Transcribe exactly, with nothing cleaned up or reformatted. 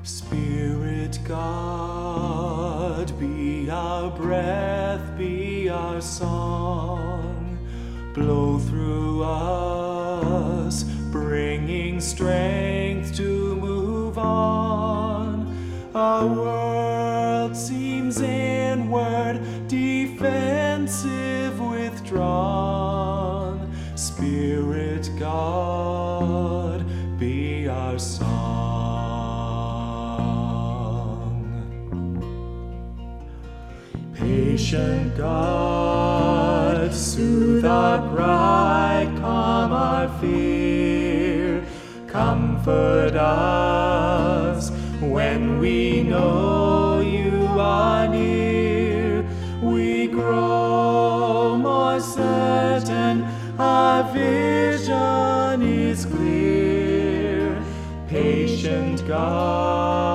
Spirit God, be our breath, be our song. Blow through us, bringing strength to move on. Our world seems inward, defensive, withdrawn. Spirit God, be our song. Patient God, soothe our pride, calm our fear. Comfort us when we know you are near. We grow more certain, our vision is clear. Patient God,